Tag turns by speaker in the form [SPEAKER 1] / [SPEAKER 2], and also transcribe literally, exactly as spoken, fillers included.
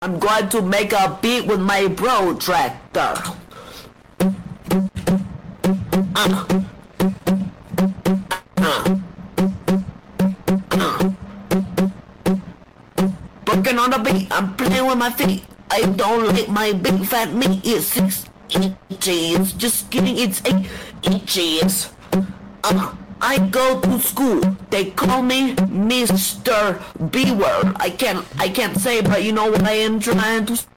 [SPEAKER 1] I'm going to make a beat with my protractor. Uh. Uh. Uh. Working on the beat, I'm playing with my feet. I don't like my big fat meat. It's six inches. Just kidding, it's eight inches. Uh. I go to school. They call me Mister B-word. I can't I can't say, but you know what I am trying to